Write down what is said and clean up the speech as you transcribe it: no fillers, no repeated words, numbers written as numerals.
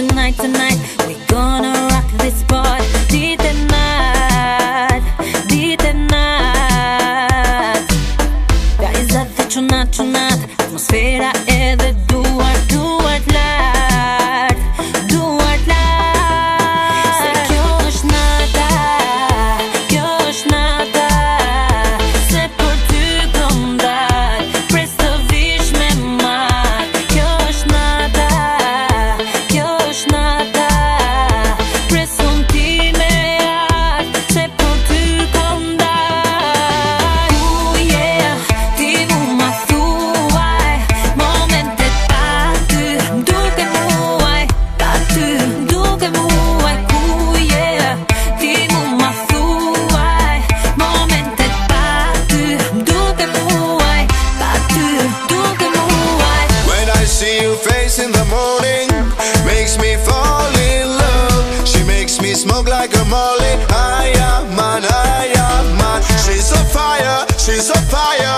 tonight, tonight. We gonna rock this part. Dite natt, dite natt. Ja I zëtë qunat, qunat. Atmosfera edhe duart, duart lart, duart lart. Se kjo është nata, kjo është nata. Se për ty kom dal, pres të vish me mat. Kjo është nata, kjo është nata. Pres unë ti me art, se për ty kom dal. Yeah, ti mu ma thuaj momentet pa ty, duke muaj, pa ty, duke muaj. Yeah, ti mu ma thuaj momentet pa ty, duke muaj, pa ty, duke muaj. When I see your face in the morning, makes me fall in love. She makes me smoke like a molly. Aya man, aya man. She's a fire, she's a fire.